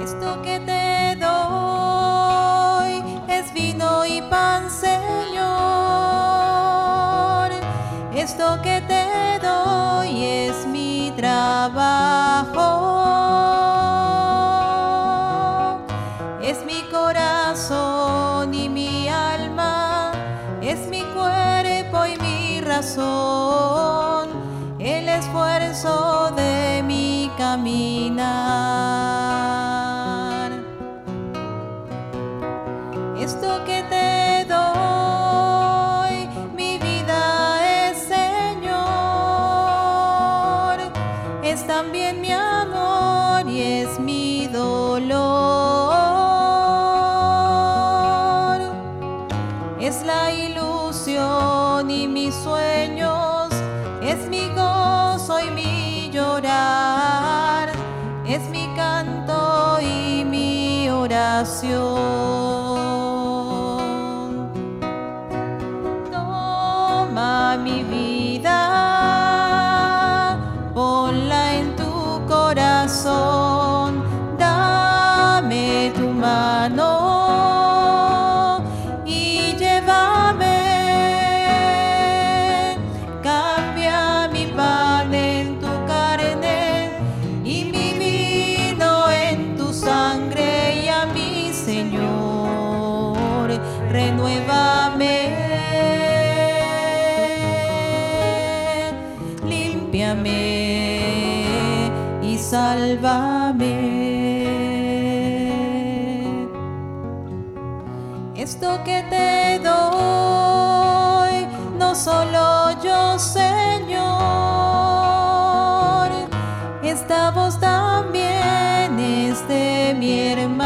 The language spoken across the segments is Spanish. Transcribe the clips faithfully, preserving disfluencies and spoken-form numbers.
Esto que te doy es vino y pan, Señor. Esto que te doy es mi trabajo. Es mi corazón y mi alma, es mi cuerpo y mi razón, el esfuerzo de mi caminar. Esto que te doy, mi vida es, Señor, es también mi amor y es mi dolor. Es la ilusión y mis sueños, es mi gozo y mi llorar, es mi canto y mi oración. Toma mi vida, ponla en tu corazón, dame tu mano y llévame. Cambia mi pan en tu carne y mi vino en tu sangre, y a mí, Señor, renuévame. Límpiame y sálvame. Esto que te doy, no solo yo, Señor, esta voz también es de mi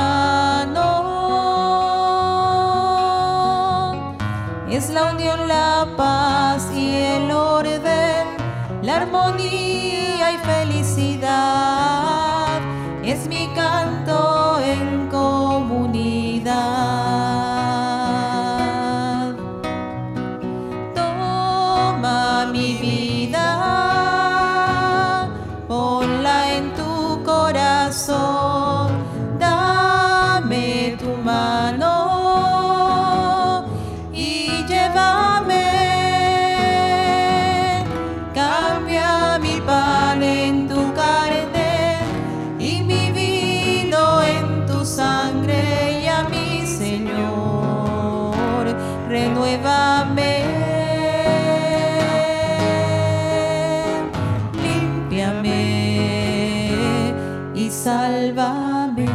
hermano. Es la unión, la paz y el orden, la armonía y felicidad, es mi canto en comunidad. Toma mi vida, ponla en tu corazón, dame tu mano y llévame. Cambia mi pan en tu carne y mi vino en tu sangre, y a mí, Señor, renuévame. Límpiame y sálvame.